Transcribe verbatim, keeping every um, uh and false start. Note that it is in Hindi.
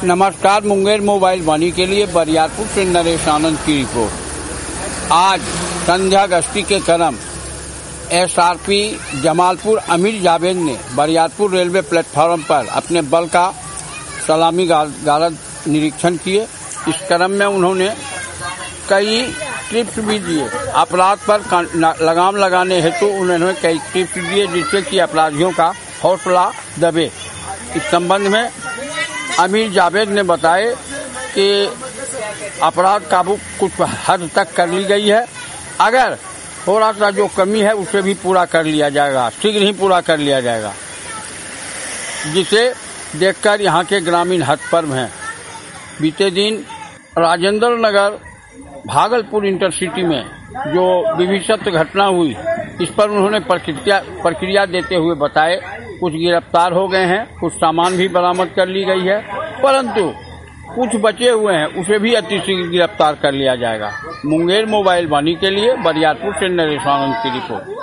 नमस्कार, मुंगेर मोबाइल वाणी के लिए बरियारपुर से नरेश आनंद की रिपोर्ट। आज संध्या गश्ती के क्रम एसआरपी जमालपुर अमीर जावेद ने बरियारपुर रेलवे प्लेटफार्म पर अपने बल का सलामी गारद निरीक्षण किए। इस क्रम में उन्होंने कई टिप्स भी दिए। अपराध पर लगाम लगाने हेतु उन्होंने कई टिप्स दिए जिससे कि अपराधियों का हौसला दबे। इस संबंध में अमीर जावेद ने बताया कि अपराध काबू कुछ हद तक कर ली गई है, अगर थोड़ा सा जो कमी है उसे भी पूरा कर लिया जाएगा, शीघ्र ही पूरा कर लिया जाएगा, जिसे देखकर यहाँ के ग्रामीण हतप्रभ हैं। बीते दिन राजेंद्र नगर भागलपुर इंटरसिटी में जो विभत्स घटना हुई, इस पर उन्होंने प्रक्रिया प्रक्रिया देते हुए बताए कुछ गिरफ्तार हो गए हैं, कुछ सामान भी बरामद कर ली गई है, परंतु कुछ बचे हुए हैं उसे भी अतिशीघ्र गिरफ्तार कर लिया जाएगा। मुंगेर मोबाइल वाणी के लिए बरियारपुर से नरेश आनंद की रिपोर्ट।